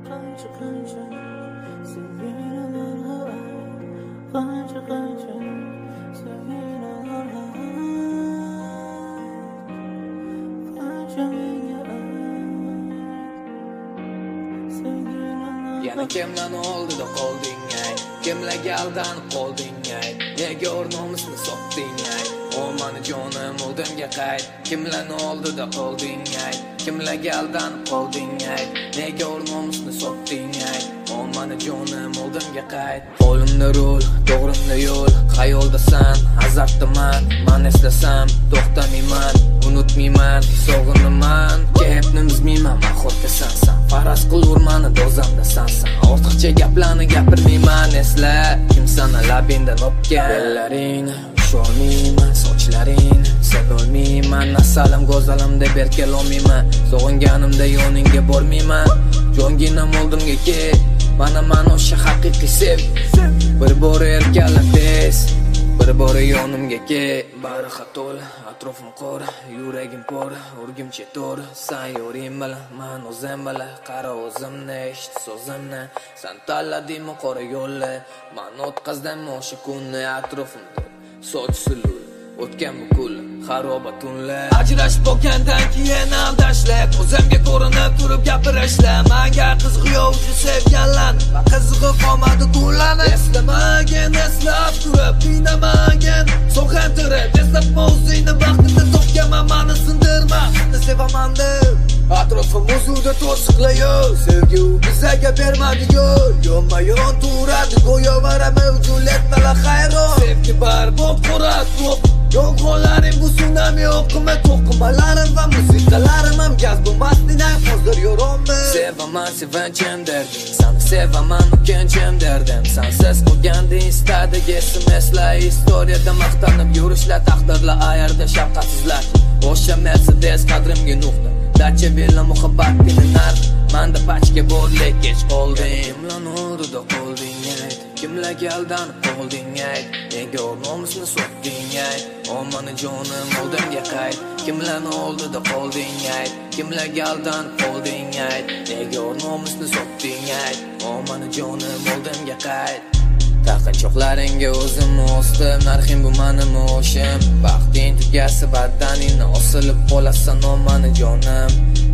Yana kimlarni oldida qolding ay, kimlarga aldanib qolding ay, nega o'rnomisni sotding ay, o mani jonim oldimga qayt. Kimlarni oldida qolding ay, kimlarga aldanib qolding ay, nega o'rnomisni sotding ay, o mani jonim oldimga qayt. Qo'limda rul, to'g'rimda yo'l, xayoldasan, azartdaman, man eslasam to'xtamayman, unutmayman, sog'inaman, gapni bizmayman, mahotdasan. Faraz qilur mani dozamda sansan, ortiqcha gaplarni gapirmayman, esla kimsan labingdan o'pgan bellaringni, usholmayman sochlaringni, sevolmayman, nasalim go'zalim deb erkalolmayman, sog'inganimda yoningga bormayman, jonginam oldimga kel, mana o'sha haqiqiy sev, bir bor erkalab tez, bir bor yonimga kel. Bari xato'la, atrofim qora, yuragim pora, urgimcha to'ra, san yo'ring bilan, man o'zim bilan, qara o'zimni, eshit so'zimni, san tanladingmi qora yo'lni, man o'tkazdim o'sha kunni, atrofimda soch sulul, o'tgan bu kun, xaroba tunlar. Ajrashib bo'lgandan keyin aldashlar, o'zimga ko'rinib turib gapirishlar, menga qiziq yo'q sevganlarni, va qizig'i qolmadi kunlarni. Eslamagan eslab turib, qiynamagan so'g'intirib, eslab o'zingni vaqtida topganman, mani sindirma, seni sevaman deb atrofim o'zida to'siqlayo, sevgi u bizaga bermadi-yu, yonma-yon turadi go'yo vara mavjudiyat bilan hayron. Sevgi barbod quradi, yolg'onlaring bu tsunami oqimi, to'qimalarim va musiqalarim ham gaz bo'lmasdilar, hozir yo'rolmay. Sevaman sevanchim derdim, seni sevaman o'kinchim derdim, sensiz qolganda istadagi SMS'lar, istoriyada maqtanib yurishlar, taqdirlar ayarda shafqatsizlar, o'sha Mercedes qadrimga nuqta, Dacha Villa muhabbatini narx, manda pachka bor lek kech qolding. Kimlarni oldida qolding ay, kimlarga aldanib qolding ay, nega o'rnomisni sotding ay, o mani jonim oldimga qayt. Kimlarni oldida qolding ay, kimlarga aldanib qolding ay, nega o'rnomisni sotding ay, o mani jonim oldimga qayt. Taqinchoqlaringga o'zim ostim, narxing bu mening o'shim, baxting tugasa badaningni osilib qolasan, o mani jonim.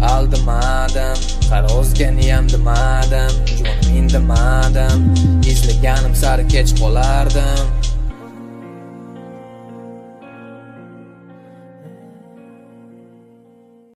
Aldamadim, qara o'zganiyam demadim, jonim indamadim, izlaganim sari kech qolardim.